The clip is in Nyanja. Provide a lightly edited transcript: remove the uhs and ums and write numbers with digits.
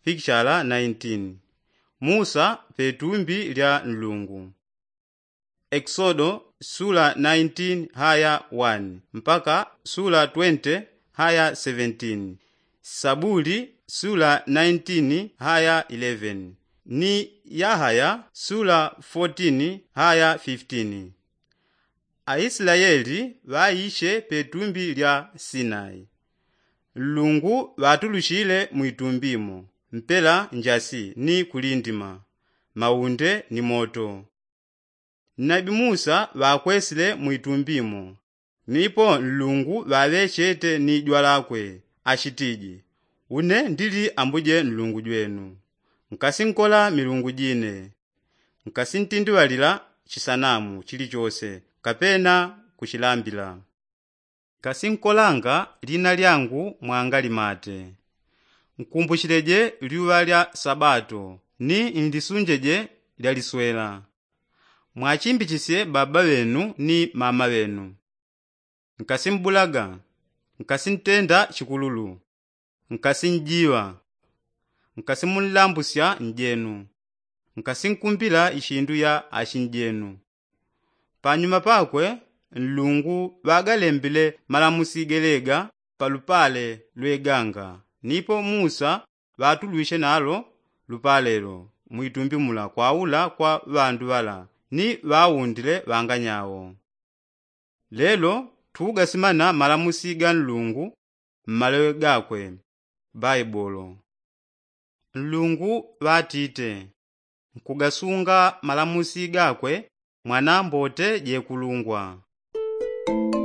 Picture 19. Musa petumbi lya Mulungu. Exodo sura 19 haya 1 mpaka sura 20 haya 17. Saburi sura 19 haya 11. Ni Yahaya sura 14 haya 15. Aisraeli vaishe petumbi lya Sinai. Mulungu vatulushile mwitumbimo, mpela njasi ni kulindima, maunde ni moto. Nabi Musa vakwesile mwitumbimo, nipo Mulungu vavechete ni jwa lakwe, ashitiji, une ndili ambuje Mulungu jwenu. Nkasinkola milungu jine, nkasintindiwalila chisanamu chilichose, kapena kuchilambila. Kasinkolanga lina lyangu mwangali mate. Nkumbuchileje liuwa lya Sabato, ni ndisunjeje lya liswela. Mwachimbichise baba wenu ni mama wenu. Nkasimbulaga, nkasintenda chikululu, nkasinjiwa, nkasimunlambusya njenu, nkasinkumbila ishindu ya ashinjenu. Panyuma pakwe, Mulungu vagalembile malamusigelega palupale lweganga, nipo Musa vatulwishe nalo lupalelo mwitumbimula kwaula kwa vandu vala ni vaundile vanganyawo. Lelo tugasimana malamusiga Mulungu mmalewe gakwe, Baibolo. Mulungu vatite nkugasunga malamusi gakwe mwana mbote je kulungwa.